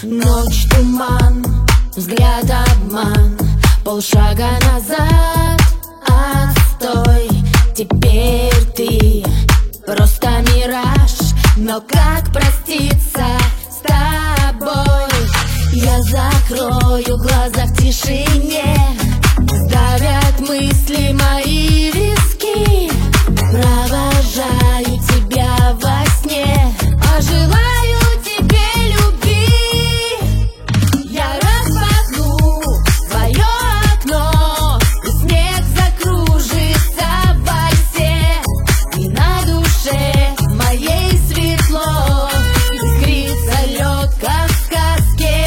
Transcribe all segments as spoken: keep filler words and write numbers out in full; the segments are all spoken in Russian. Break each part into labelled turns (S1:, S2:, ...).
S1: Ночь, туман, взгляд, обман, полшага назад, отстой. Теперь ты просто мираж, но как проститься с тобой? Я закрою глаза в тишине, сдавят мысли мои виски. Провожаю тебя во сне, пожелаю тебе любви. Я распахну твое окно, и снег закружится в вальсе, и на душе моей светло, искрится лед, как в сказке.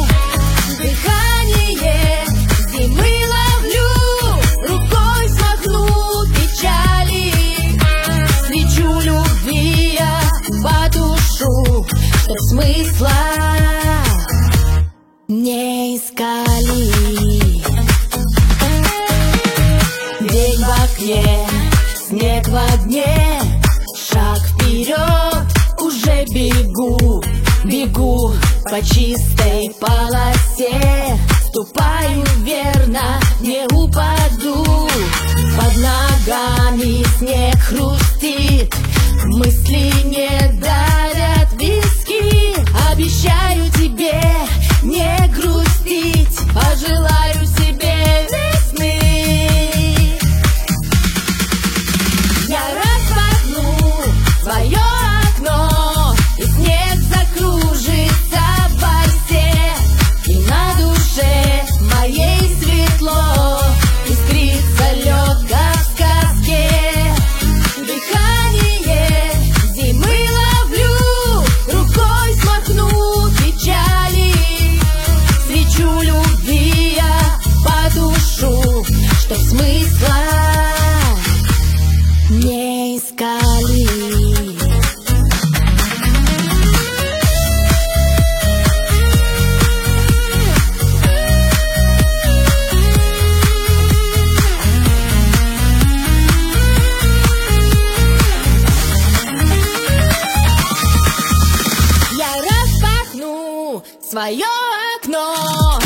S1: Дыхание зимы ловлю, рукой смахну печали. Свечу любви я потушу, чтоб смысла не искали. День в окне, снег в огне, шаг вперед, уже бегу, бегу по чистой полосе. Ступаю верно, не упаду, под ногами снег хрустит, мысли не давят виски. Обещаю тебе не грустить, пожелаю себе весны. Я распахну свое окно, и снег закружится в вальсе, и на душе моей светло, искрится лед, как в сказке. Дыхание зимы ловлю, рукой смахну печали. Свечу любви я потушу, чтоб смысла не искали. Я распахну свое окно,